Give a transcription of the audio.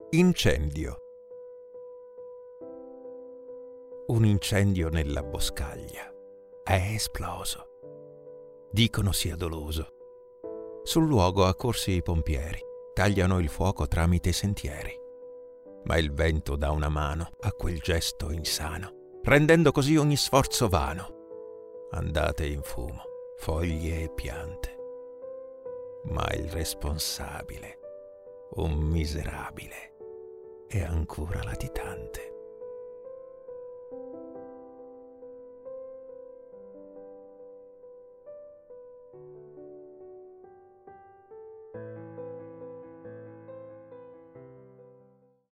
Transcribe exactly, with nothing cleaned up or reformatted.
Incendio. Un incendio nella boscaglia. È esploso. Dicono sia doloso. Sul luogo accorsi i pompieri. Tagliano il fuoco tramite sentieri. Ma il vento dà una mano a quel gesto insano, rendendo così ogni sforzo vano. Andate in fumo, foglie e piante. Ma il responsabile, un miserabile, è ancora latitante.